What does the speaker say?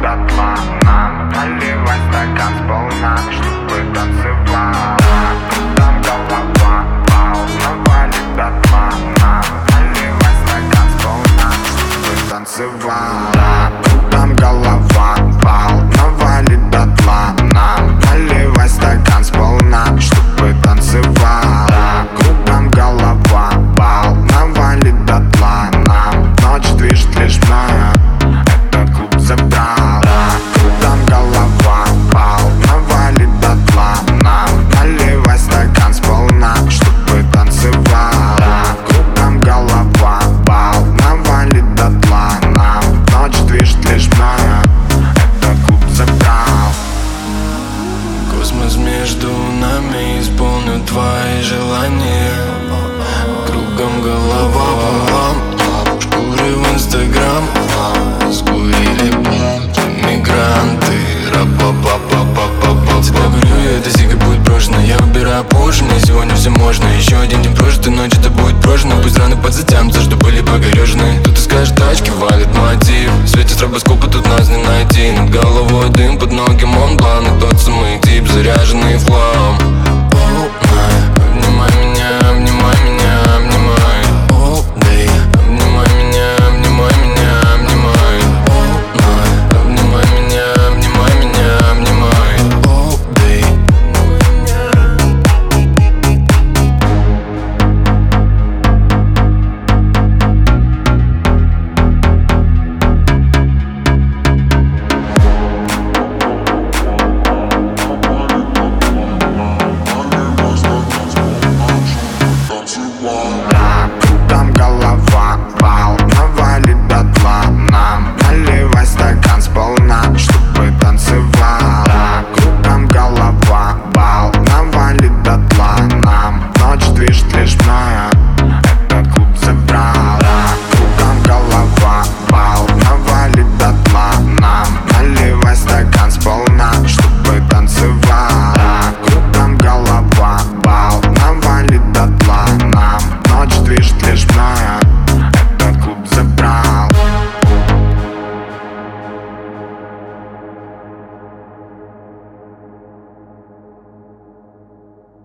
дотла. Нам наливай стакан сполна, чтобы танцевала. Там голова навалит дотла. Нам наливай стакан сполна, чтобы танцевала. Там голова навалит дотла. Нам наливай стакан сполна, чтобы танцевала. Там голова навалит дотла. Нам ночь движет лишь мною, этот клуб забрал. Там голова навалит дотла. Нам наливай стакан сполна, чтобы танцевала. Там голова навалит дотла. Нам ночь движет лишь мною, этот клуб забрал. Космос между нами исполню твои желания. Кругом голова в шкуре в Инстаграм. Скурили мигранты. Всегда говорю я, эта сига будет брошена. Я выбираю позже, мне сегодня все можно. Еще один день прожитый, ночь это будет прожжено. Пусть раны подзатянутся, что были покорежены. Тут искаешь тачки, валит мотив. В свете стробоскопа тут нас не найти. Над головой дым, под ноги Монблан. И тот самый тип, заряженный флом.